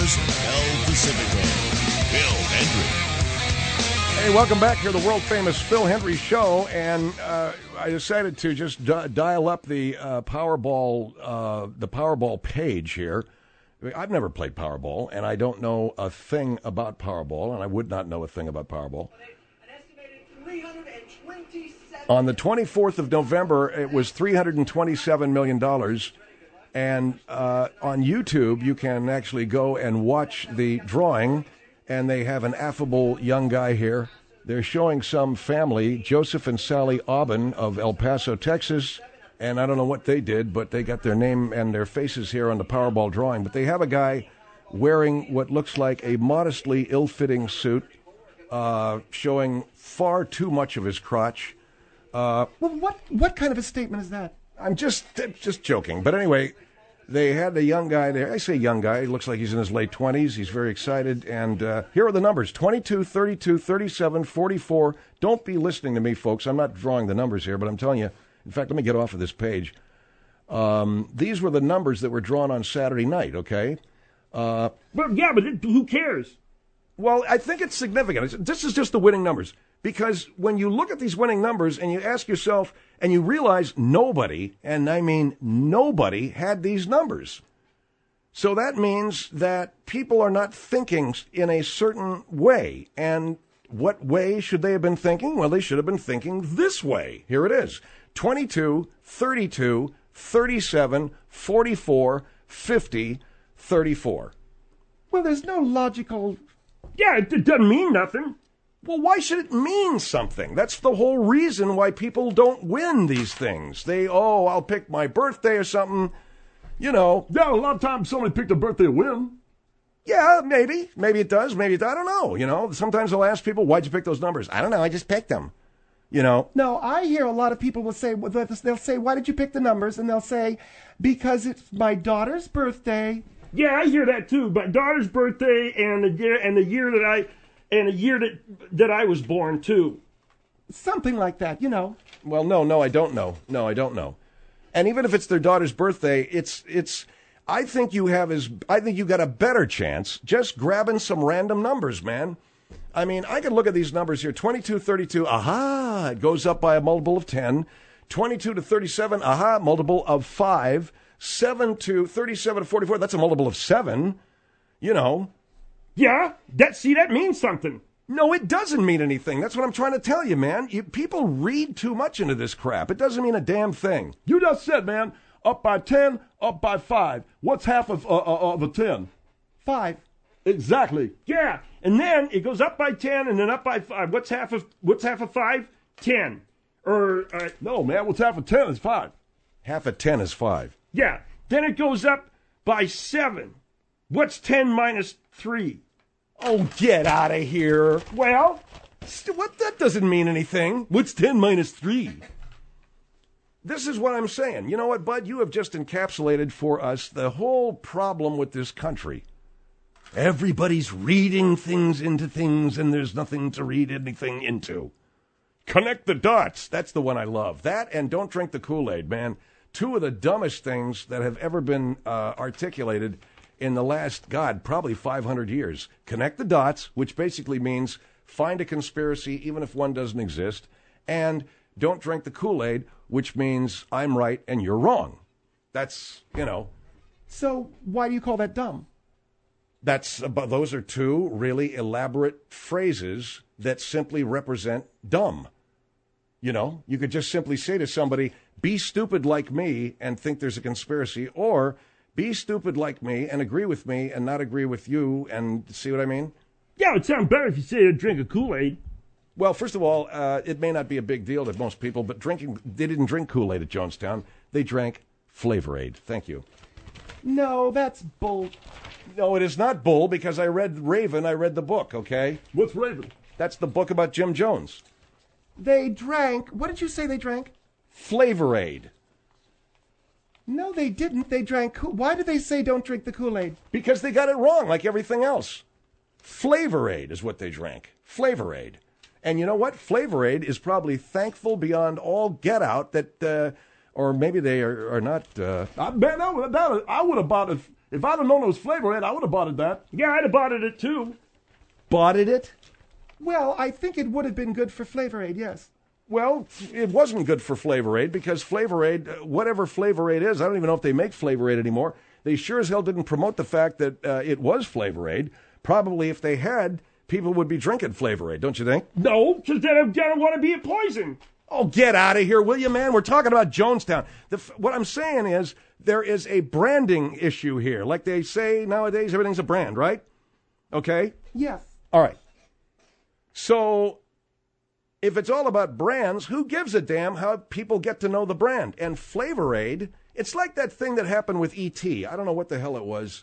stars of El Pacifico, Phil Hendrie. Hey, welcome back to the world-famous Phil Hendrie Show, and I decided to just dial up the Powerball page here. I've never played Powerball, and I don't know a thing about Powerball, and I would not know a thing about Powerball. An estimated 327. On the 24th of November, it was $327 million, and on YouTube, you can actually go and watch the drawing, and they have an affable young guy here. They're showing some family, Joseph and Sally Aubin of El Paso, Texas, and I don't know what they did, but they got their name and their faces here on the Powerball drawing. But they have a guy wearing what looks like a modestly ill-fitting suit, showing far too much of his crotch. Well, what kind of a statement is that? I'm just joking. But anyway, they had a young guy there. I say young guy. He looks like he's in his late 20s. He's very excited. And here are the numbers: 22, 32, 37, 44. Don't be listening to me, folks. I'm not drawing the numbers here, but I'm telling you. In fact, let me get off of this page. These were the numbers that were drawn on Saturday night, okay? But who cares? Well, I think it's significant. This is just the winning numbers. Because when you look at these winning numbers and you ask yourself, and you realize nobody, and I mean nobody, had these numbers. So that means that people are not thinking in a certain way. And what way should they have been thinking? Well, they should have been thinking this way. Here it is: 22, 32, 37, 44, 50, 34. Well, there's no logical... Yeah, it doesn't mean nothing. Well, why should it mean something? That's the whole reason why people don't win these things. I'll pick my birthday or something, you know. Yeah, a lot of times somebody picked a birthday to win. Yeah, maybe. Maybe it does. Maybe it does. I don't know, you know. Sometimes I'll ask people, why'd you pick those numbers? I don't know. I just picked them, you know. No, I hear a lot of people will say, they'll say, why did you pick the numbers? And they'll say, because it's my daughter's birthday. Yeah, I hear that too. My daughter's birthday and the year that I was born too. Something like that, you know. Well, no, I don't know. No, I don't know. And even if it's their daughter's birthday, it's. I think you got a better chance just grabbing some random numbers, man. I mean, I can look at these numbers here: 22, 32. Aha! It goes up by a multiple of 10. 22 to 37. Aha! Multiple of 5. 7 to 37 to 44. That's a multiple of 7. You know. Yeah, that means something. No, it doesn't mean anything. That's what I'm trying to tell you, man. People read too much into this crap. It doesn't mean a damn thing. You just said, man, up by 10, up by 5. What's half of a 10? 5. Exactly. Yeah, and then it goes up by 10 and then up by 5. What's half of 5? 10. No, man. What's half of 10 is 5. Half of 10 is 5. Yeah. Then it goes up by 7. What's 10 minus 3? Oh, get out of here. Well, what? That doesn't mean anything. What's 10 minus 3? This is what I'm saying. You know what, Bud? You have just encapsulated for us the whole problem with this country. Everybody's reading things into things, and there's nothing to read anything into. Connect the dots. That's the one I love. That and don't drink the Kool-Aid, man. Two of the dumbest things that have ever been articulated in the last, probably 500 years. Connect the dots, which basically means find a conspiracy even if one doesn't exist, and don't drink the Kool-Aid, which means I'm right and you're wrong. That's, you know. So why do you call that dumb? Those are two really elaborate phrases that simply represent dumb. You know, you could just simply say to somebody, be stupid like me and think there's a conspiracy, or be stupid like me and agree with me and not agree with you, and see what I mean? Yeah, it would sound better if you say drink a Kool-Aid. Well, first of all, it may not be a big deal to most people, but they didn't drink Kool-Aid at Jonestown. They drank Flavor Aid. Thank you. No, that's bull. No, it is not bull, because I read Raven. I read the book, okay? What's Raven? That's the book about Jim Jones. They drank... What did you say they drank? Flavor Aid. No, they didn't. They drank... Why did they say don't drink the Kool-Aid? Because they got it wrong, like everything else. Flavor Aid is what they drank. Flavor Aid. And you know what? Flavor Aid is probably thankful beyond all get out that... or maybe they are not... Man, I would have bought it. If I'd have known it was Flavor Aid, I would have bought that. Yeah, I'd have bought it too. Bought it? Well, I think it would have been good for Flavor Aid, yes. Well, it wasn't good for Flavor Aid because Flavor Aid, whatever Flavor Aid is, I don't even know if they make Flavor Aid anymore. They sure as hell didn't promote the fact that it was Flavor Aid. Probably if they had, people would be drinking Flavor Aid, don't you think? No, because then I'm going to want to be a poison. Oh, get out of here, will you, man? We're talking about Jonestown. What I'm saying is there is a branding issue here. Like they say nowadays, everything's a brand, right? Okay? Yes. All right. So if it's all about brands, who gives a damn how people get to know the brand? And Flavor Aid, it's like that thing that happened with E.T. I don't know what the hell it was.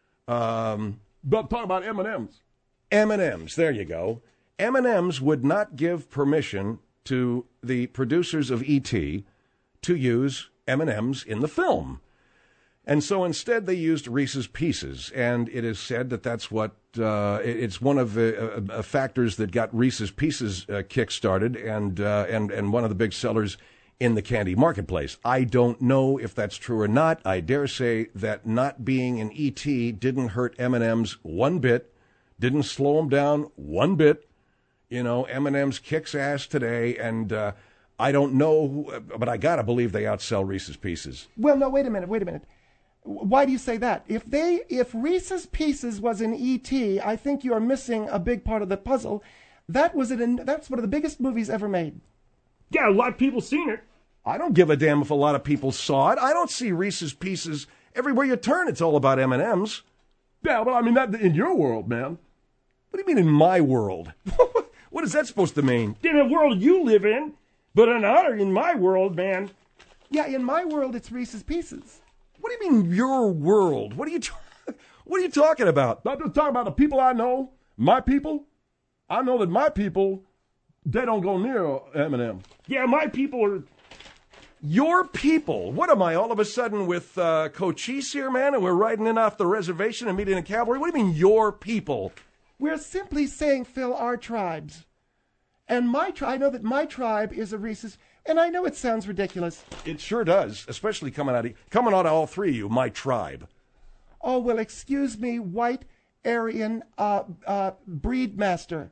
But talk about M&M's. M&M's, there you go. M&M's would not give permission to the producers of E.T. to use M&M's in the film. And so instead they used Reese's Pieces, and it is said that that's what, it's one of the factors that got Reese's Pieces kick-started and one of the big sellers in the candy marketplace. I don't know if that's true or not. I dare say that not being in E.T. didn't hurt M&M's one bit, didn't slow them down one bit. You know, M&M's kicks ass today, and I don't know, but I gotta believe they outsell Reese's Pieces. Well, no, wait a minute. Why do you say that? If Reese's Pieces was in E.T., I think you are missing a big part of the puzzle. That's one of the biggest movies ever made. Yeah, a lot of people seen it. I don't give a damn if a lot of people saw it. I don't see Reese's Pieces everywhere you turn. It's all about M&M's. Yeah, well, I mean, that in your world, man. What do you mean in my world? What is that supposed to mean? In the world you live in, but in my world, man. Yeah, in my world, it's Reese's Pieces. What do you mean your world? What are you talking about? I'm just talking about the people I know, my people. I know that my people, they don't go near M&M. Yeah, my people are... Your people? What am I, all of a sudden with Cochise here, man, and we're riding in off the reservation and meeting a cavalry? What do you mean, your people? We're simply saying, Phil, our tribes. And I know that my tribe is a Reese's, and I know it sounds ridiculous. It sure does, especially coming out of all three of you, my tribe. Oh, well, excuse me, white Aryan breed master.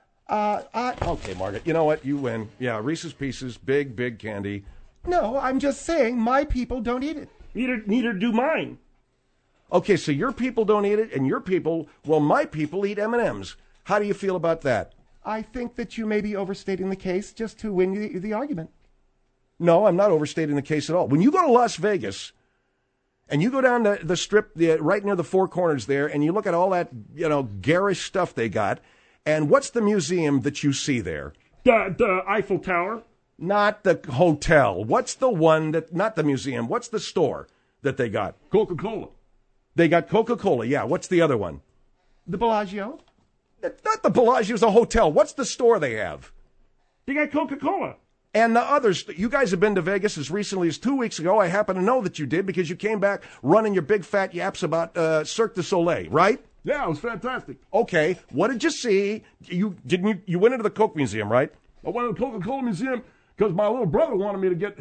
Okay, Margaret, you know what? You win. Yeah, Reese's Pieces, big candy. No, I'm just saying my people don't eat it. Neither do mine. Okay, so your people don't eat it, and my people eat M&M's. How do you feel about that? I think that you may be overstating the case just to win the argument. No, I'm not overstating the case at all. When you go to Las Vegas, and you go down the strip right near the Four Corners there, and you look at all that, garish stuff they got, and what's the museum that you see there? The Eiffel Tower. Not the hotel. What's the one not the museum, what's the store that they got? Coca-Cola. They got Coca-Cola, yeah. What's the other one? The Bellagio. It's not the Bellagio, it's a hotel. What's the store they have? They got Coca-Cola. And the others, you guys have been to Vegas as recently as 2 weeks ago. I happen to know that you did because you came back running your big fat yaps about Cirque du Soleil, right? Yeah, it was fantastic. Okay, what did you see? You went into the Coke Museum, right? I went to the Coca-Cola Museum because my little brother wanted me to get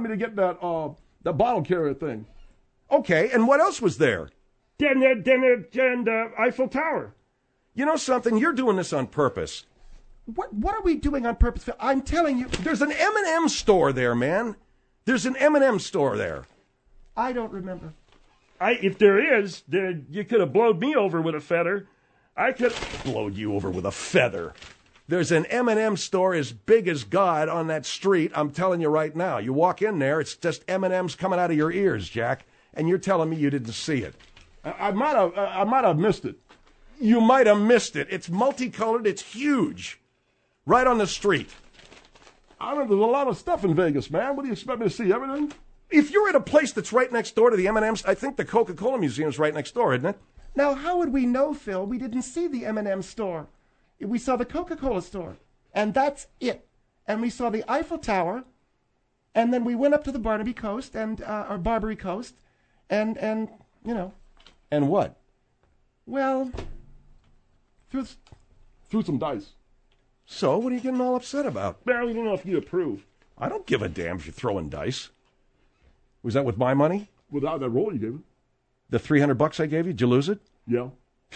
that bottle carrier thing. Okay, and what else was there? Then the Eiffel Tower. You know something? You're doing this on purpose. What are we doing on purpose? I'm telling you. There's an M&M store there, man. There's an M&M store there. I don't remember. If there is, then you could have blowed me over with a feather. I could have blowed you over with a feather. There's an M&M store as big as God on that street. I'm telling you right now. You walk in there, it's just M&Ms coming out of your ears, Jack. And you're telling me you didn't see it. I might have missed it. You might have missed it. It's multicolored. It's huge. Right on the street. I know there's a lot of stuff in Vegas, man. What do you expect me to see? Everything? If you're at a place that's right next door to the M&M's, I think the Coca-Cola Museum's right next door, isn't it? Now, how would we know, Phil? We didn't see the M&M store. We saw the Coca-Cola store. And that's it. And we saw the Eiffel Tower. And then we went up to the Barnaby Coast or Barbary Coast. And And what? Well, threw some dice. So, what are you getting all upset about? Well, we don't know if you approve. I don't give a damn if you're throwing dice. Was that with my money? Without that roll you gave me. The $300 I gave you, did you lose it? Yeah.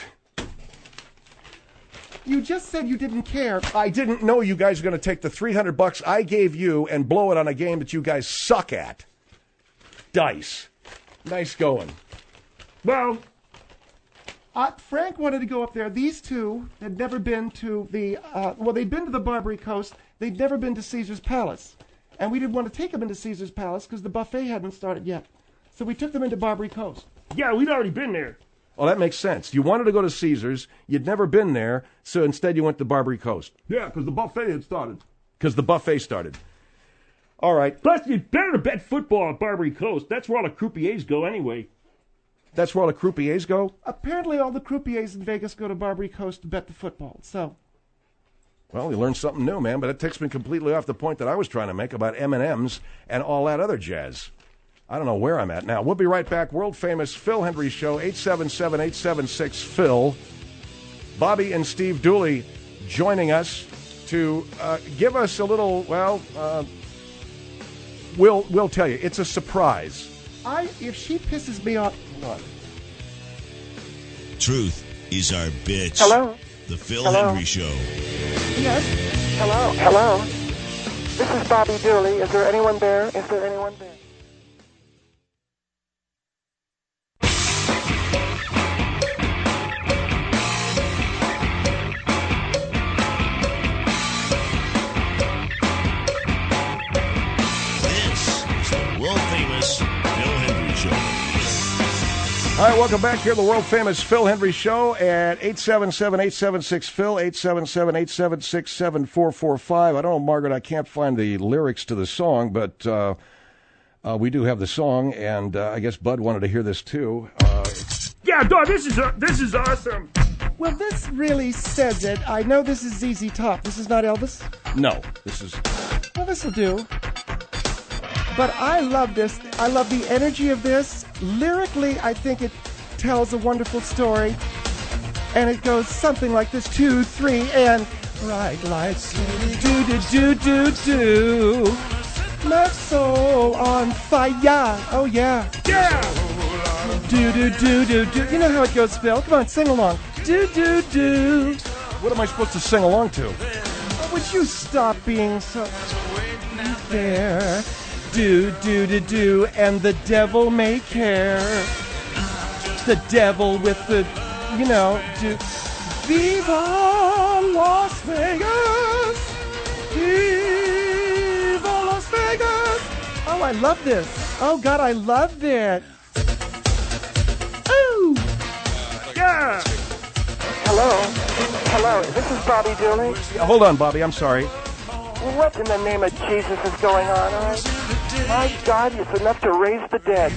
You just said you didn't care. I didn't know you guys were going to take the $300 I gave you and blow it on a game that you guys suck at. Dice. Nice going. Well, Frank wanted to go up there. These two had never been to the, they'd been to the Barbary Coast. They'd never been to Caesar's Palace. And we didn't want to take them into Caesar's Palace because the buffet hadn't started yet. So we took them into Barbary Coast. yeah, we'd already been there. Well, that makes sense. You wanted to go to Caesars. You'd never been there, so instead you went to Barbary Coast. Yeah, because the buffet had started. Because the buffet started. All right. Plus, you'd better bet football at Barbary Coast. That's where all the croupiers go anyway. That's where all the croupiers go? Apparently all the croupiers in Vegas go to Barbary Coast to bet the football. So, Well, you learned something new, man, but it takes me completely off the point that I was trying to make about M&Ms and all that other jazz. I don't know where I'm at now. We'll be right back. World-famous Phil Hendry Show, 877-876-PHIL. Bobby and Steve Dooley joining us to give us a little, we'll tell you. It's a surprise. if she pisses me off... Hold on. Truth is our bitch. Hello? The Phil Hello? Hendry Show. Yes? Hello? Hello? This is Bobby Dooley. Is there anyone there? Is there anyone there? This is the world-famous Phil Hendry Show. All right, welcome back here to the world-famous Phil Hendry Show at 877-876-PHIL, 877-876-7445. I don't know, Margaret, I can't find the lyrics to the song, but we do have the song, and I guess Bud wanted to hear this too. Yeah, dog, this is awesome. Well, this really says it. I know this is ZZ Top. This is not Elvis. No, this is... Well, this will do. But I love this. I love the energy of this. Lyrically, I think it tells a wonderful story. And it goes something like this, 2, 3, and bright lights, do. My soul on fire. Oh, yeah. Yeah. Do. You know how it goes, Phil. Come on, sing along. Do. What am I supposed to sing along to? Oh, would you stop being so there? Do, and the devil may care. The devil with the, do. Viva Las Vegas! Viva Las Vegas! Oh, I love this. Oh, God, I love it. Ooh! Yeah. Hello, this is Bobby Dooley. Hold on, Bobby, I'm sorry. What in the name of Jesus is going on, all right? My God, it's enough to raise the dead.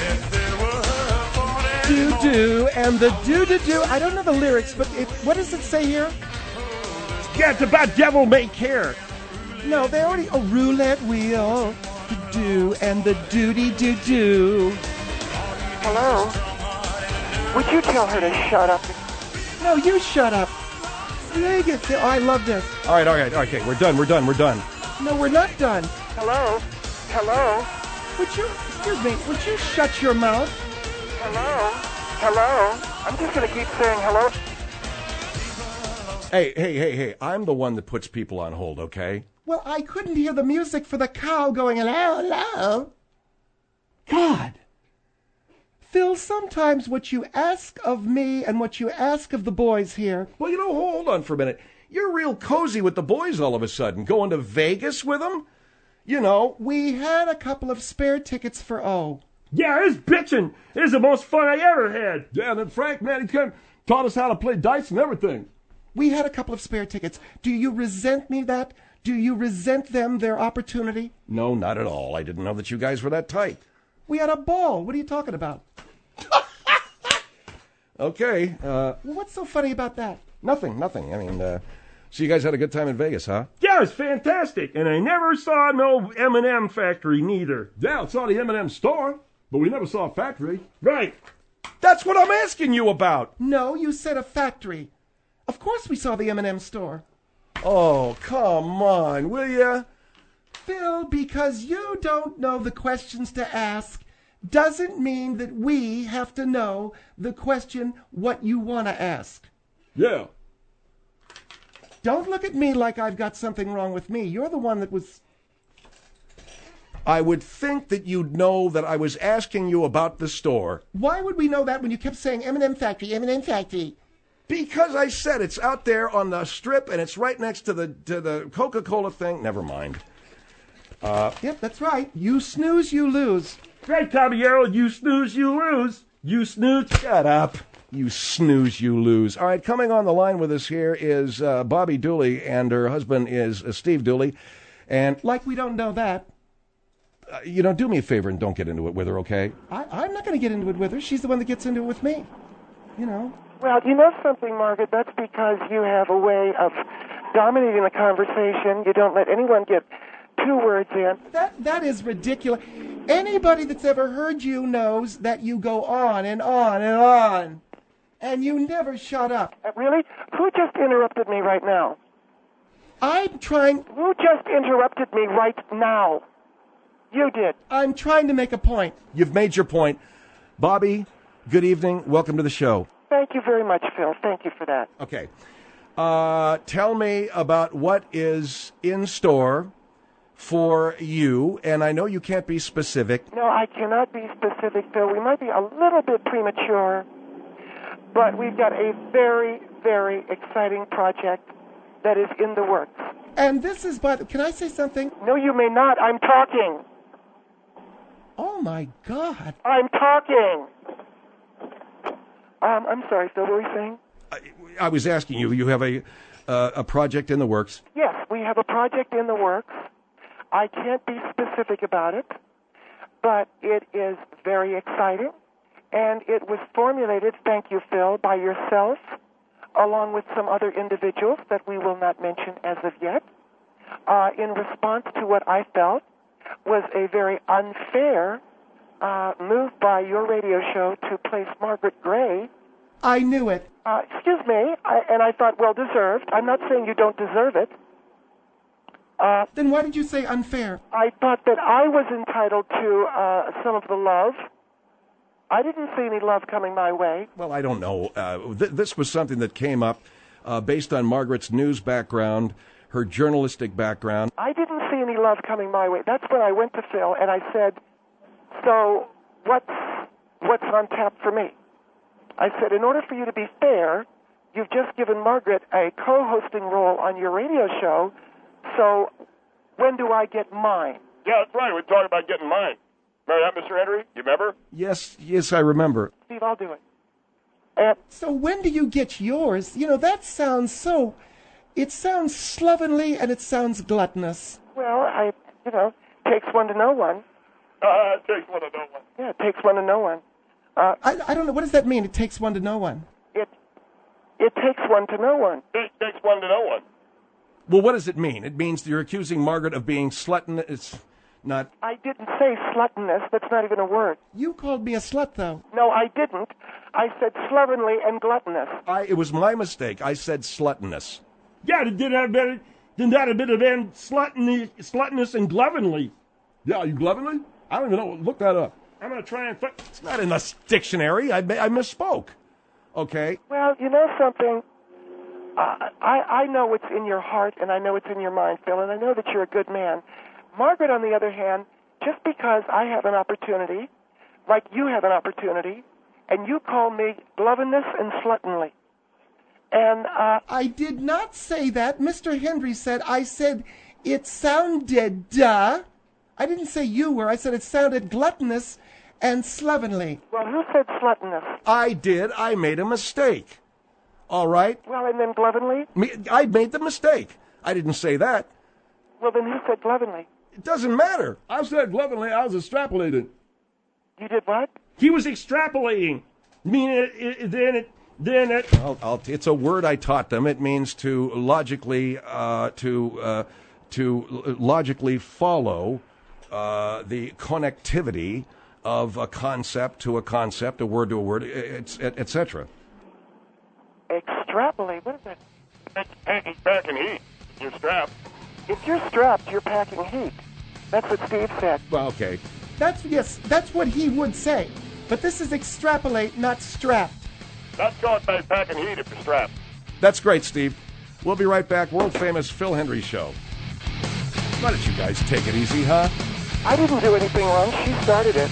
Do, and the do. I don't know the lyrics, but what does it say here? Yeah, it's about devil may care. No, they already... A roulette wheel. Do, and the do. Hello? Would you tell her to shut up? No, you shut up. Vegas. Oh, I love this. All right, okay, we're done. No, we're not done. Hello? Excuse me, would you shut your mouth? Hello? I'm just going to keep saying hello. Hey, I'm the one that puts people on hold, okay? Well, I couldn't hear the music for the cow going, hello. God. Phil, sometimes what you ask of me and what you ask of the boys here... Well, hold on for a minute. You're real cozy with the boys all of a sudden. Going to Vegas with them? We had a couple of spare tickets for O. Yeah, it's bitching. It's the most fun I ever had. Yeah, and then Frank, man, he taught us how to play dice and everything. We had a couple of spare tickets. Do you resent me that? Do you resent them their opportunity? No, not at all. I didn't know that you guys were that tight. We had a ball. What are you talking about? Okay. Well, what's so funny about that? Nothing. I mean, so you guys had a good time in Vegas, huh? Yeah, it's fantastic. And I never saw no M&M factory neither. Yeah, I saw the M&M store, but we never saw a factory. Right. That's what I'm asking you about. No, you said a factory. Of course we saw the M&M store. Oh, come on, will ya? Phil, because you don't know the questions to ask, doesn't mean that we have to know the question what you want to ask. Yeah. Don't look at me like I've got something wrong with me. You're the one that was... I would think that you'd know that I was asking you about the store. Why would we know that when you kept saying M&M Factory, M&M Factory? Because I said it's out there on the strip and it's right next to the Coca-Cola thing. Never mind. Yep, that's right. You snooze, you lose. Right, Caballero, you snooze, you lose. You snooze. Shut up. You snooze, you lose. All right, coming on the line with us here is Bobby Dooley, and her husband is Steve Dooley. And, Like we don't know that. Do me a favor and don't get into it with her, okay? I'm not going to get into it with her. She's the one that gets into it with me. Well, you know something, Margaret? That's because you have a way of dominating the conversation. You don't let anyone get 2 words in. That is ridiculous. Anybody that's ever heard you knows that you go on and on and on. And you never shut up. Really? Who just interrupted me right now? I'm trying Who just interrupted me right now? You did. I'm trying to make a point. You've made your point. Bobby, good evening. Welcome to the show. Thank you very much, Phil. Thank you for that. Okay. Tell me about what is in store for you, and I know you can't be specific. No, I cannot be specific, Phil. We might be a little bit premature, but we've got a very, very exciting project that is in the works. And this is can I say something? No, you may not. I'm talking. Oh my God. I'm talking. I'm sorry, Phil. What were you saying? I was asking you. You have a project in the works. Yes, we have a project in the works. I can't be specific about it, but it is very exciting, and it was formulated, thank you, Phil, by yourself, along with some other individuals that we will not mention as of yet, in response to what I felt was a very unfair move by your radio show to place Margaret Gray. I knew it. Excuse me, and I thought, well deserved. I'm not saying you don't deserve it. Then why did you say unfair? I thought that I was entitled to some of the love. I didn't see any love coming my way. Well, I don't know. This was something that came up based on Margaret's news background, her journalistic background. I didn't see any love coming my way. That's when I went to Phil and I said, so what's on tap for me? I said, in order for you to be fair, you've just given Margaret a co-hosting role on your radio show, so when do I get mine? Yeah, that's right. We're talking about getting mine. Remember that, Mr. Henry? You remember? Yes, I remember. Steve, I'll do it. So when do you get yours? That sounds so... It sounds slovenly and it sounds gluttonous. Well, takes one to know one. It takes one to know one. Yeah, it takes one to know one. I don't know. What does that mean? It takes one to know one. It takes one to know one. It takes one to know one. Well, what does it mean? It means you're accusing Margaret of being slutton. It's not... I didn't say sluttiness. That's not even a word. You called me a slut, though. No, I didn't. I said slovenly and gluttonous. It was my mistake. I said sluttonous. Yeah, didn't that have been sluttiness and glovenly? Yeah, you glovenly? I don't even know. Look that up. I'm going to try and... It's not in the dictionary. I misspoke. Okay? Well, you know something? I know what's in your heart, and I know what's in your mind, Phil, and I know that you're a good man. Margaret, on the other hand, just because I have an opportunity, like you have an opportunity, and you call me glovenous and sluttonly. And, I did not say that. Mr. Henry said, I said it sounded, I didn't say you were. I said it sounded gluttonous and slovenly. Well, who said sluttonous? I did. I made a mistake. All right? Well, and then glovenly? I made the mistake. I didn't say that. Well, then who said glovenly? It doesn't matter. I said glovenly. I was extrapolating. You did what? He was extrapolating. It's a word I taught them. It means to logically logically follow the connectivity of a concept to a concept, a word to a word, etc. Extrapolate? What is that? He's packing heat. You're strapped. If you're strapped, you're packing heat. That's what Steve said. Well, okay. That's what he would say. But this is extrapolate, not strapped. That's going by packing heat if you're strapped. That's great, Steve. We'll be right back. World-famous Phil Hendrie Show. Why don't you guys take it easy, huh? I didn't do anything wrong. She started it.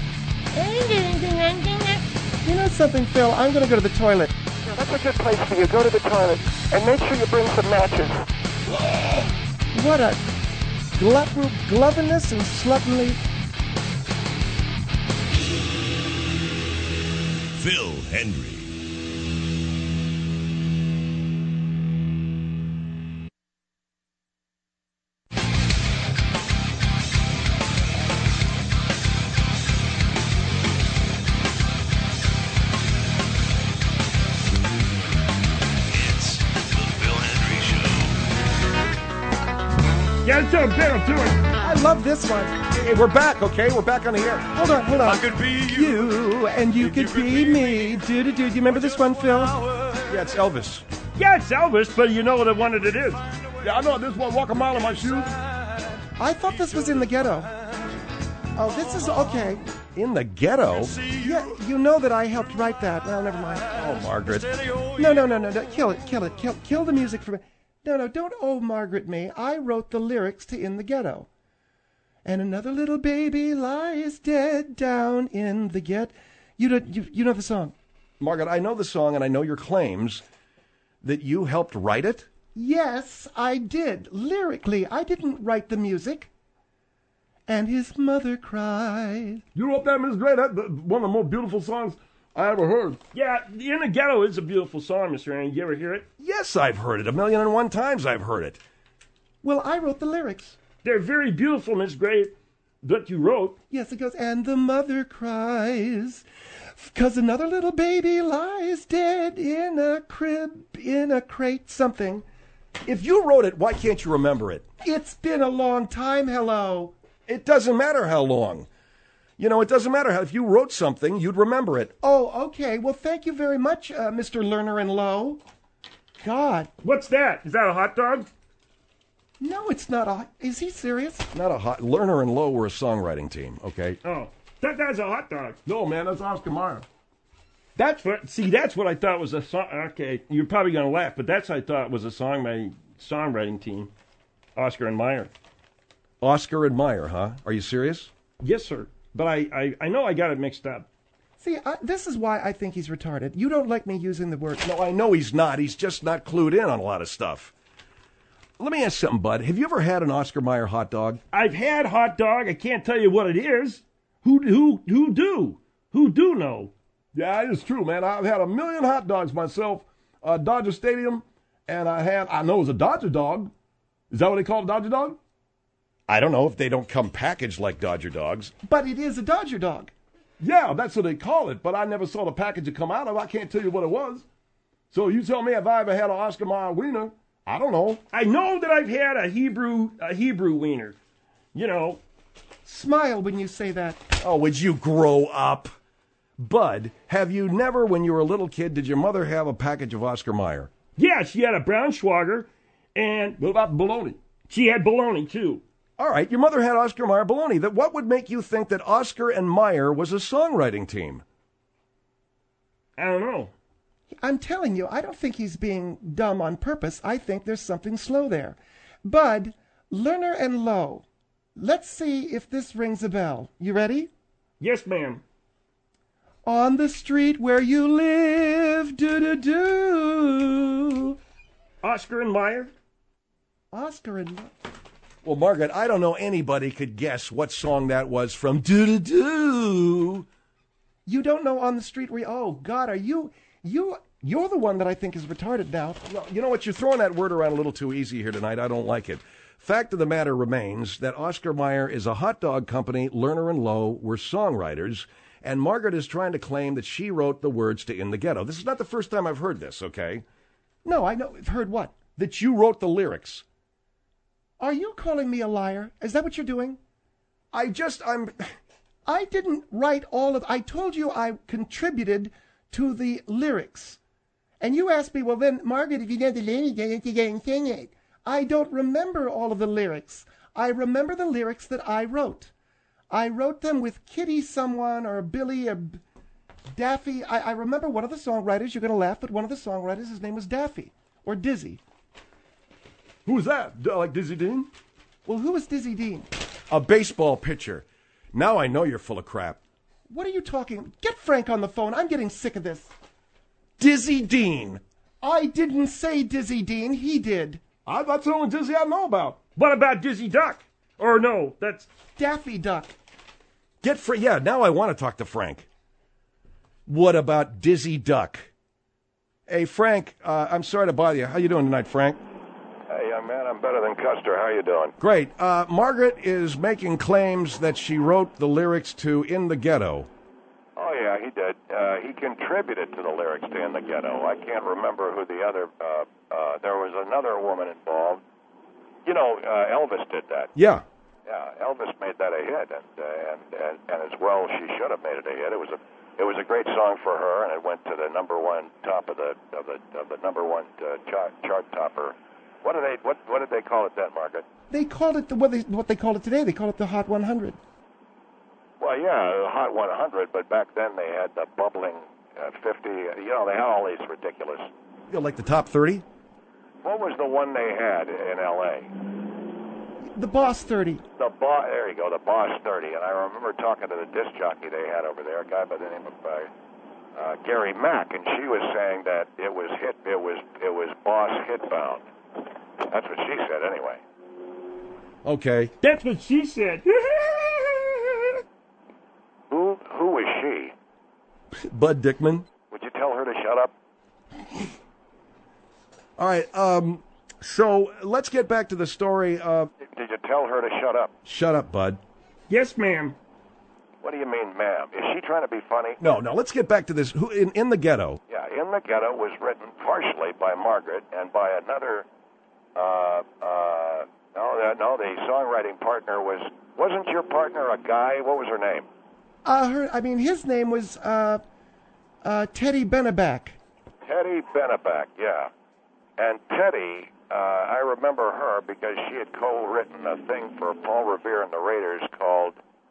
You know something, Phil? I'm going to go to the toilet. Yeah, that's a good place for you. Go to the toilet. And make sure you bring some matches. What a gluttonous and sluttenly... Phil Hendrie. It's the Phil Hendrie Show. Yeah, it's so better to it. I love this one. Hey, we're back, okay? We're back on the air. Hold on. I could be You and you could be me. Do you remember this one, Phil? Yeah, it's Elvis. Yeah, it's Elvis, but you know what one it is. Yeah, I know this one. Walk a mile in my shoes. I thought this was in the ghetto. Oh, this is okay. In the ghetto? Yeah, you know that I helped write that. Well, never mind. Oh, Margaret. No. Kill it. Kill the music for me. No, don't oh Margaret me. I wrote the lyrics to In the Ghetto. And another little baby lies dead down in the ghetto. You know the song? Margaret, I know the song and I know your claims that you helped write it. Yes, I did. Lyrically, I didn't write the music. And his mother cried. You wrote that, Miss Gray? That's one of the most beautiful songs I ever heard. Yeah, In the Ghetto is a beautiful song, Mr. Andy. You ever hear it? Yes, I've heard it. 1,000,001 times I've heard it. Well, I wrote the lyrics. They're very beautiful, Miss Gray, that you wrote. Yes, it goes, and the mother cries, 'cause another little baby lies dead in a crib, in a crate, something. If you wrote it, why can't you remember it? It's been a long time, hello. It doesn't matter how long. You know, it doesn't matter how. If you wrote something, you'd remember it. Oh, okay. Well, thank you very much, Mr. Lerner and Lowe. God. What's that? Is that a hot dog? No, it's not. Is he serious? Not a hot. Lerner and Lowe were a songwriting team, okay? Oh, that's a hot dog. No, man, that's Oscar Mayer. That's what I thought was a song. Okay, you're probably going to laugh, but that's what I thought was a songwriting team. Oscar and Mayer. Oscar and Mayer, huh? Are you serious? Yes, sir. But I know I got it mixed up. See, this is why I think he's retarded. You don't like me using the word. No, I know he's not. He's just not clued in on a lot of stuff. Let me ask something, bud. Have you ever had an Oscar Mayer hot dog? I've had hot dog. I can't tell you what it is. Who do know? Yeah, it's true, man. I've had 1,000,000 hot dogs myself. Dodger Stadium, and I know it's a Dodger dog. Is that what they call a Dodger dog? I don't know if they don't come packaged like Dodger dogs. But it is a Dodger dog. Yeah, that's what they call it, but I never saw the package it come out of. I can't tell you what it was. So you tell me if I ever had an Oscar Mayer wiener. I don't know. I know that I've had a Hebrew wiener. You know. Smile when you say that. Oh, would you grow up? Bud, have you never, when you were a little kid, did your mother have a package of Oscar Mayer? Yeah, she had a Braunschweiger, and what about bologna? She had bologna, too. All right, your mother had Oscar Mayer bologna. What would make you think that Oscar and Mayer was a songwriting team? I don't know. I'm telling you, I don't think he's being dumb on purpose. I think there's something slow there. Bud, Lerner and Lowe, let's see if this rings a bell. You ready? Yes, ma'am. On the street where you live, do-do-do. Oscar and Mayer? Oscar and Mayer. Well, Margaret, I don't know anybody could guess what song that was from do-do-do. You don't know On the Street where you... Oh, God, are you... You're the one that I think is retarded now. No, you know what? You're throwing that word around a little too easy here tonight. I don't like it. Fact of the matter remains that Oscar Mayer is a hot dog company. Lerner and Lowe were songwriters. And Margaret is trying to claim that she wrote the words to In the Ghetto. This is not the first time I've heard this, okay? No, I know. I've heard what? That you wrote the lyrics. Are you calling me a liar? Is that what you're doing? I didn't write all of... I told you I contributed to the lyrics. And you asked me, well then, Margaret, if you know the lyrics, you can sing it. I don't remember all of the lyrics. I remember the lyrics that I wrote. I wrote them with Kitty someone or Billy or Daffy. I remember one of the songwriters, you're going to laugh, but one of the songwriters, his name was Daffy or Dizzy. Who's that? Like Dizzy Dean? Well, who was Dizzy Dean? A baseball pitcher. Now I know you're full of crap. What are you talking? Get Frank on the phone. I'm getting sick of this. Dizzy Dean. I didn't say Dizzy Dean. He did. That's the only Dizzy I know about. What about Dizzy Duck? Or no, that's... Daffy Duck. Yeah, now I want to talk to Frank. What about Dizzy Duck? Hey, Frank, I'm sorry to bother you. How you doing tonight, Frank? Hey, young man, I'm better than Custer. How you doing? Great. Margaret is making claims that she wrote the lyrics to In the Ghetto. Oh, yeah, he did. He contributed to the lyrics to In the Ghetto. I can't remember who the other... there was another woman involved. You know, Elvis did that. Yeah. Yeah, Elvis made that a hit, and as well, she should have made it a hit. It was a great song for her, and it went to the number one top of the number one chart topper. What did they call it then, Margaret? They called it what they call it today. They call it the Hot 100. Well, yeah, the Hot 100, but back then they had the bubbling 50. You know, they had all these ridiculous. You like the top 30? What was the one they had in L.A.? The Boss 30. There you go, the Boss 30. And I remember talking to the disc jockey they had over there, a guy by the name of Gary Mack, and she was saying that it was Boss Hitbound. That's what she said, anyway. Okay. That's what she said. Who was she? Bud Dickman. Would you tell her to shut up? All right. So let's get back to the story. Did you tell her to shut up? Shut up, Bud. Yes, ma'am. What do you mean, ma'am? Is she trying to be funny? No. Let's get back to this. Who in the Ghetto? Yeah, In the Ghetto was written partially by Margaret and by another. No, the songwriting partner wasn't your partner a guy? What was her name? His name was Teddy Benaback. Teddy Benaback, yeah. And Teddy, I remember her because she had co-written a thing for Paul Revere and the Raiders called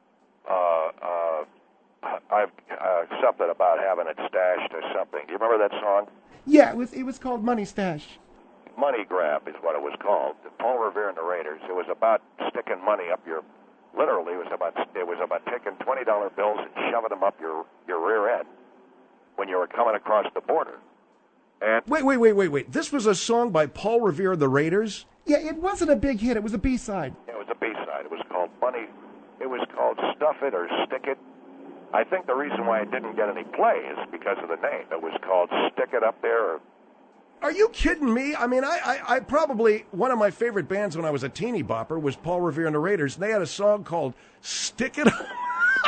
something about having it stashed or something. Do you remember that song? Yeah, it was called Money Stash. Money Grab is what it was called. Paul Revere and the Raiders. It was about sticking money up your. Literally, it was about taking $20 bills and shoving them up your rear end when you were coming across the border. And Wait. This was a song by Paul Revere and the Raiders? Yeah, it wasn't a big hit. It was a B-side. It was a B-side. It was called Money. It was called Stuff It or Stick It. I think the reason why it didn't get any play is because of the name. It was called Stick It Up There. Are you kidding me? I mean, I probably, one of my favorite bands when I was a teeny bopper was Paul Revere and the Raiders, and they had a song called Stick It Up.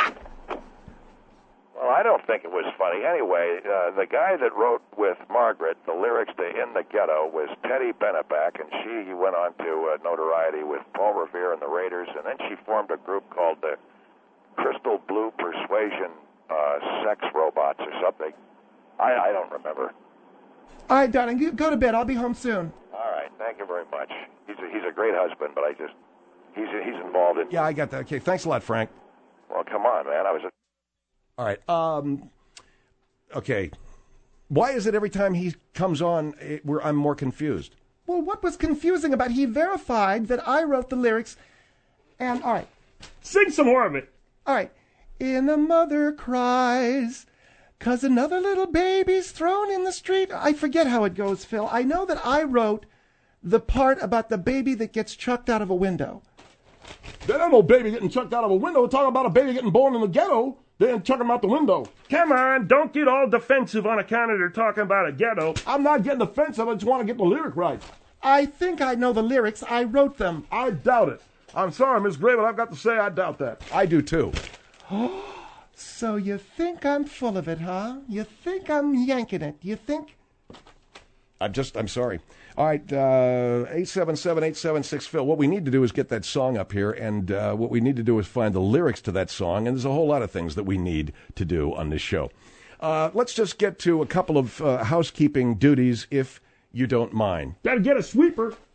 Well, I don't think it was funny. Anyway, the guy that wrote with Margaret the lyrics to In the Ghetto was Teddy Benaback, and she went on to notoriety with Paul Revere and the Raiders, and then she formed a group called the Crystal Blue Persuasion Sex Robots or something. I don't remember. All right, darling, you go to bed. I'll be home soon. All right, thank you very much. He's a great husband, but he's involved in. Yeah, I got that. Okay, thanks a lot, Frank. Well, come on, man. All right. Okay. Why is it every time he comes on, I'm more confused? Well, what was confusing about he verified that I wrote the lyrics, and all right. Sing some more of it. All right. In a mother cries, 'cause another little baby's thrown in the street. I forget how it goes, Phil. I know that I wrote the part about the baby that gets chucked out of a window. There ain't no baby getting chucked out of a window. We're talking about a baby getting born in the ghetto. They didn't chuck him out the window. Come on, don't get all defensive on account of they're talking about a ghetto. I'm not getting defensive. I just want to get the lyric right. I think I know the lyrics. I wrote them. I doubt it. I'm sorry, Miss Gray, but I've got to say I doubt that. I do, too. So you think I'm full of it, huh? You think I'm yanking it? You think... I'm sorry. All right, 877-876-PHIL. What we need to do is get that song up here, and what we need to do is find the lyrics to that song, and there's a whole lot of things that we need to do on this show. Let's just get to a couple of housekeeping duties, if you don't mind. Gotta get a sweeper.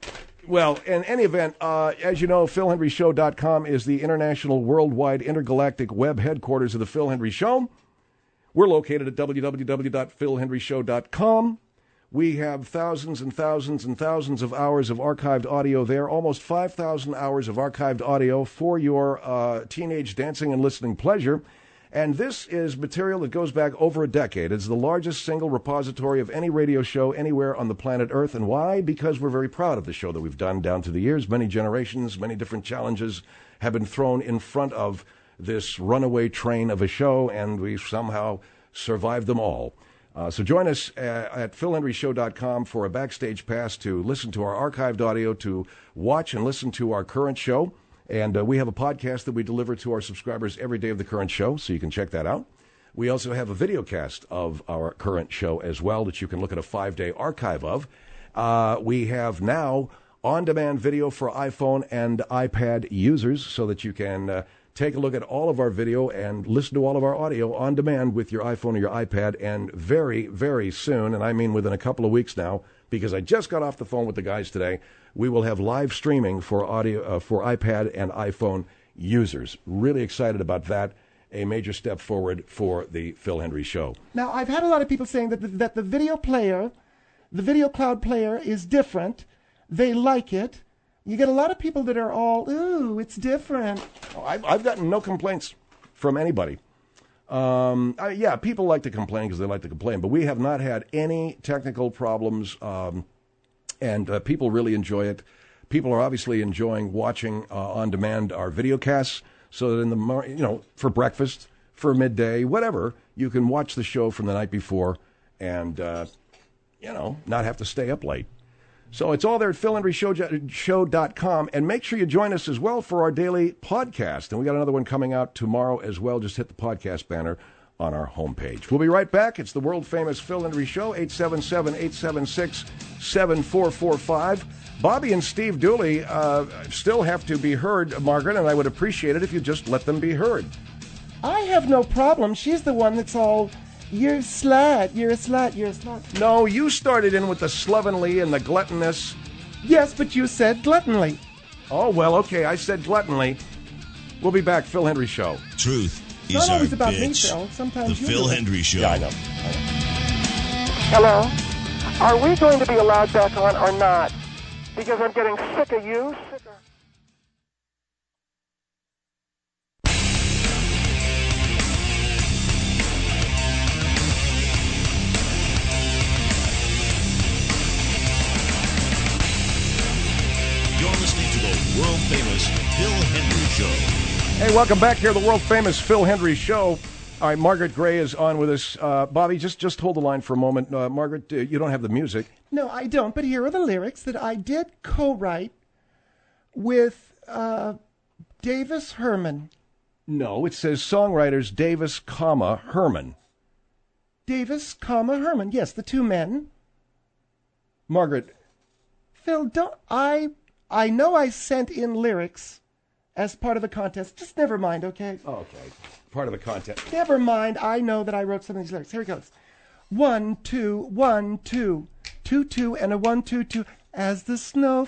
Well, in any event, as you know, PhilHenryShow.com is the international, worldwide, intergalactic web headquarters of the Phil Hendry Show. We're located at www.philhenryshow.com. We have thousands and thousands and thousands of hours of archived audio there, almost 5,000 hours of archived audio for your teenage dancing and listening pleasure. And this is material that goes back over a decade. It's the largest single repository of any radio show anywhere on the planet Earth. And why? Because we're very proud of the show that we've done down through the years. Many generations, many different challenges have been thrown in front of this runaway train of a show, and we've somehow survived them all. So join us at philhenryshow.com for a backstage pass to listen to our archived audio, to watch and listen to our current show. And we have a podcast that we deliver to our subscribers every day of the current show, so you can check that out. We also have a video cast of our current show as well that you can look at a 5-day archive of. We have now on-demand video for iPhone and iPad users so that you can take a look at all of our video and listen to all of our audio on demand with your iPhone or your iPad. And very, very soon, and I mean within a couple of weeks now, because I just got off the phone with the guys today, we will have live streaming for audio for iPad and iPhone users. Really excited about that. A major step forward for the Phil Hendry Show. Now, I've had a lot of people saying that the video player, the Video Cloud player, is different. They like it. You get a lot of people that are all, ooh, it's different. I've gotten no complaints from anybody. Yeah, people like to complain because they like to complain, but we have not had any technical problems, and people really enjoy it. People are obviously enjoying watching on demand our video casts, so that in the for breakfast, for midday, whatever, you can watch the show from the night before and not have to stay up late. So it's all there at philhenryshow.com, and make sure you join us as well for our daily podcast. And we got another one coming out tomorrow as well. Just hit the podcast banner on our homepage. We'll be right back. It's the world-famous Phil Hendry Show, 877-876-7445. Bobby and Steve Dooley still have to be heard, Margaret, and I would appreciate it if you just let them be heard. I have no problem. She's the one that's all... You're a slut, you're a slut, you're a slut. No, you started in with the slovenly and the gluttonous. Yes, but you said gluttonly. Oh, well, okay, I said gluttonly. We'll be back, Phil Hendry Show. Truth is Not our always about me, bitch. Phil. Sometimes The you Phil do it. Hendry Show. Yeah, I know. Hello? Are we going to be allowed back on or not? Because I'm getting sick of you. You're listening to the world-famous Phil Hendry Show. Hey, welcome back here to the world-famous Phil Hendry Show. All right, Margaret Gray is on with us. Bobby, just hold the line for a moment. Margaret, you don't have the music. No, I don't, but here are the lyrics that I did co-write with Davis Herman. No, it says songwriters Davis, Herman. Davis, Herman. Yes, the two men. Margaret. Phil, I know I sent in lyrics as part of the contest. Just never mind, okay? Okay, part of the content. Never mind. I know that I wrote some of these lyrics. Here it goes. 1, 2, 1, 2, 2, 2, and a 1, 2, 2. As the snow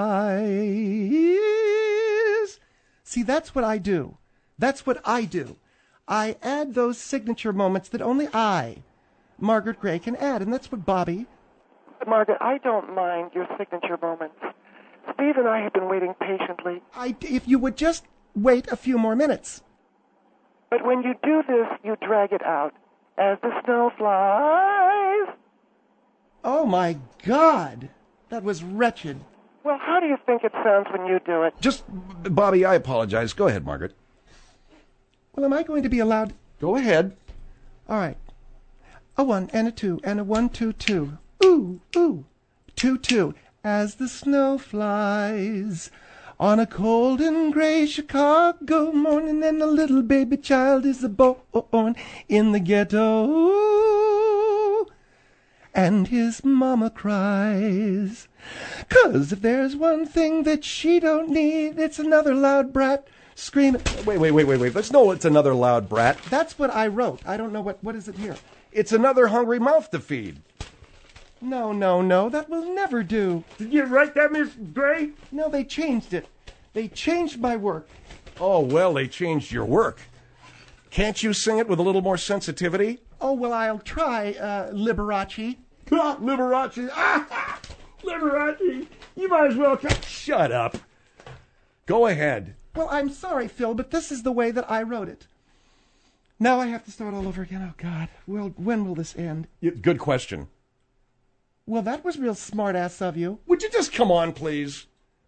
flies. See, that's what I do. That's what I do. I add those signature moments that only I, Margaret Gray, can add, and that's what Bobby. Margaret, I don't mind your signature moments. Steve and I have been waiting patiently. If you would just wait a few more minutes. But when you do this, you drag it out. As the snow flies. Oh, my God. That was wretched. Well, how do you think it sounds when you do it? Just, Bobby, I apologize. Go ahead, Margaret. Well, am I going to be allowed? Go ahead. All right. A 1 and a 2 and a 1, 2, 2. Ooh, ooh. 2, 2. As the snow flies on a cold and gray Chicago morning, and a little baby child is born in the ghetto, and his mama cries. 'Cause if there's one thing that she don't need, it's another loud brat screaming. Wait. Let's know it's another loud brat. That's what I wrote. I don't know what is it here. It's another hungry mouth to feed. No, no, no, that will never do. Did you write that, Miss Gray? No, they changed it. They changed my work. Oh, well, they changed your work. Can't you sing it with a little more sensitivity? Oh, well, I'll try, Liberace. Liberace. Ah! Liberace. You might as well come. Shut up. Go ahead. Well, I'm sorry, Phil, but this is the way that I wrote it. Now I have to start all over again. Oh, God. Well, when will this end? Good question. Well, that was real smart-ass of you. Would you just come on, please?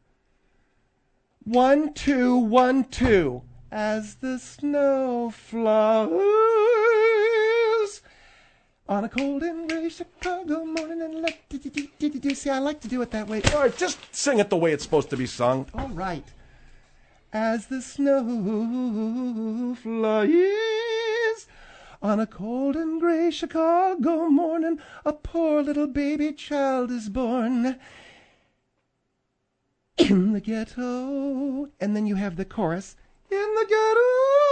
1, 2, 1, 2. As the snow flies on a cold and gray Chicago morning and see, I like to do it that way. All right, just sing it the way it's supposed to be sung. All right. As the snow flies on a cold and gray Chicago morning, a poor little baby child is born in the ghetto. And then you have the chorus, in the ghetto.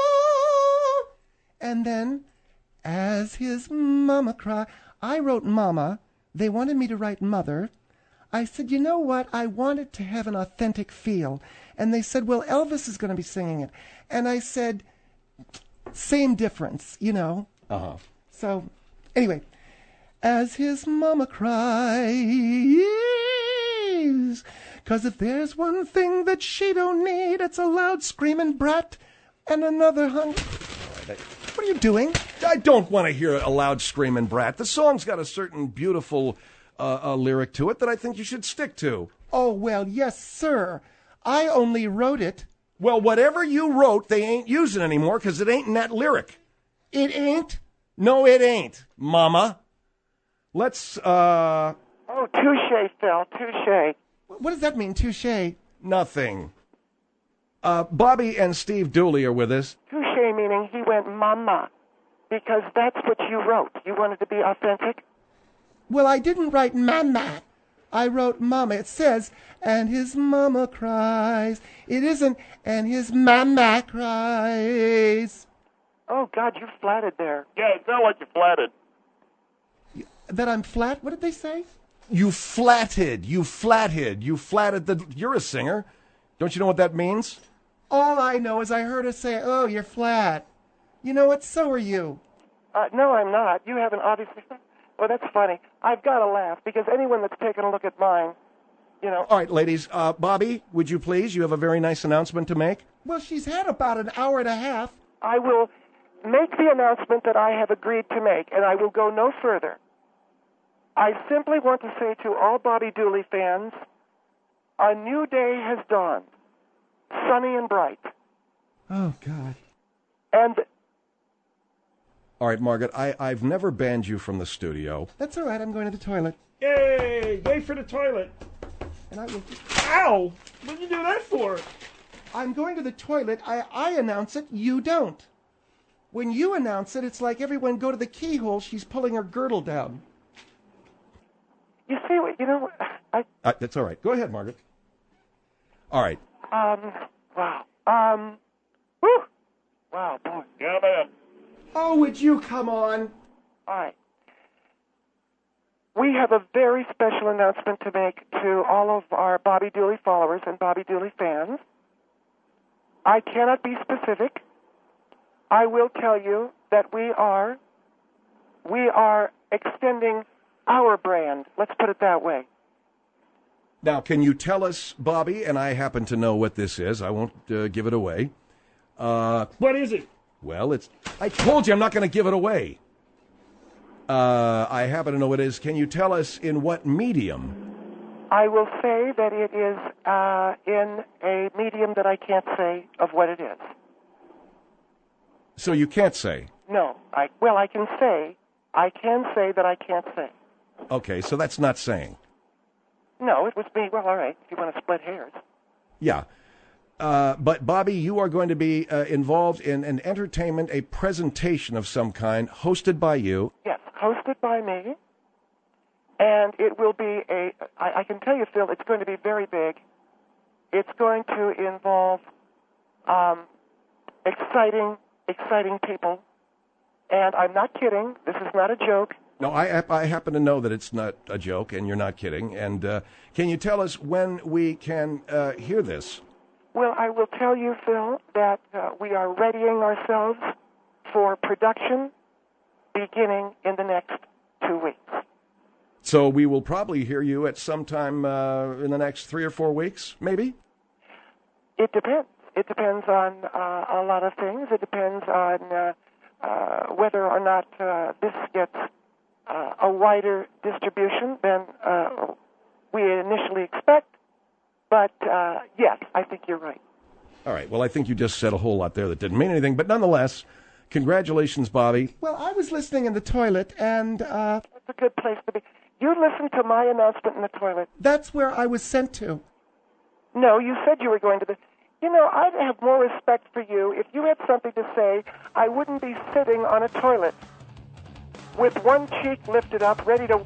And then, as his mama cried, I wrote mama. They wanted me to write mother. I said, you know what? I want it to have an authentic feel. And they said, well, Elvis is going to be singing it. And I said, same difference, you know. Uh-huh. So, anyway, as his mama cries, 'cause if there's one thing that she don't need, it's a loud screaming brat and another What are you doing? I don't want to hear a loud screaming brat. The song's got a certain beautiful lyric to it that I think you should stick to. Oh, well, yes, sir. I only wrote it. Well, whatever you wrote, they ain't using anymore because it ain't in that lyric. It ain't? No, it ain't, Mama. Let's, Oh, touche, Phil, touche. What does that mean, touche? nothing. Bobby and Steve Dooley are with us. Touche meaning he went mama, because that's what you wrote. You wanted to be authentic? Well, I didn't write mama. I wrote mama. It says, and his mama cries. It isn't, and his mama cries. Oh, God, you flatted there. Yeah, it sounded like you flatted. That I'm flat? What did they say? You flatted. You flatted. You flatted the... You're a singer. Don't you know what that means? All I know is I heard her say, oh, you're flat. You know what? So are you. No, I'm not. You haven't obviously... Well, that's funny. I've got to laugh, because anyone that's taken a look at mine, you know... All right, ladies. Bobby, would you please? You have a very nice announcement to make. Well, she's had about an hour and a half. I will make the announcement that I have agreed to make, and I will go no further. I simply want to say to all Bobby Dooley fans, a new day has dawned, sunny and bright. Oh, God. And... All right, Margaret, I've never banned you from the studio. That's all right. I'm going to the toilet. Yay! Wait for the toilet. And I will... Ow! What did you do that for? I'm going to the toilet. I announce it. You don't. When you announce it, it's like everyone go to the keyhole. She's pulling her girdle down. You see, you know, That's all right. Go ahead, Margaret. All right. wow. Whew. Wow, boy. Yeah, man. Oh, would you come on? All right. We have a very special announcement to make to all of our Bobby Dooley followers and Bobby Dooley fans. I cannot be specific. I will tell you that we are extending our brand. Let's put it that way. Now, can you tell us, Bobby, and I happen to know what this is. I won't give it away. What is it? Well, I told you I'm not going to give it away. I happen to know what it is. Can you tell us in what medium? I will say that it is in a medium that I can't say of what it is. So you can't say? No. I can say that I can't say. Okay, so that's not saying. No, it was me. Well, all right, if you want to split hairs. Yeah. But, Bobby, you are going to be involved in an entertainment, a presentation of some kind, hosted by you. Yes, hosted by me. And it will be I can tell you, Phil, it's going to be very big. It's going to involve exciting people. And I'm not kidding. This is not a joke. No, I happen to know that it's not a joke, and you're not kidding. And can you tell us when we can hear this? Well, I will tell you, Phil, that we are readying ourselves for production beginning in the next 2 weeks. So we will probably hear you at some time in the next 3 or 4 weeks, maybe? It depends. It depends on a lot of things. It depends on whether or not this gets a wider distribution than we initially expect. But, yes, I think you're right. All right. Well, I think you just said a whole lot there that didn't mean anything. But nonetheless, congratulations, Bobby. Well, I was listening in the toilet, and That's a good place to be. You listened to my announcement in the toilet. that's where I was sent to. No, you said you were going to the... You know, I'd have more respect for you if you had something to say. I wouldn't be sitting on a toilet with one cheek lifted up, ready to...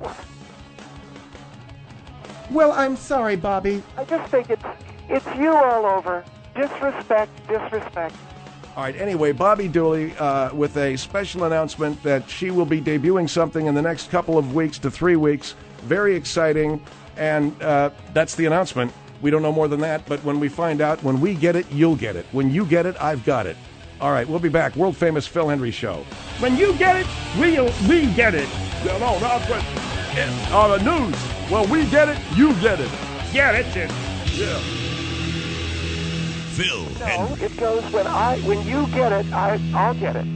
Well, I'm sorry, Bobby. I just think it's you all over. Disrespect, disrespect. All right. Anyway, Bobby Dooley with a special announcement that she will be debuting something in the next couple of weeks to 3 weeks. Very exciting. And that's the announcement. We don't know more than that. But when we find out, when we get it, you'll get it. When you get it, I've got it. All right. We'll be back. World famous Phil Hendry Show. When you get it, we get it. No, that's what. The news. Well, we get it, you get it. Yeah, that's it. Yeah. Phil No, Hendry. it goes when you get it, I'll get it.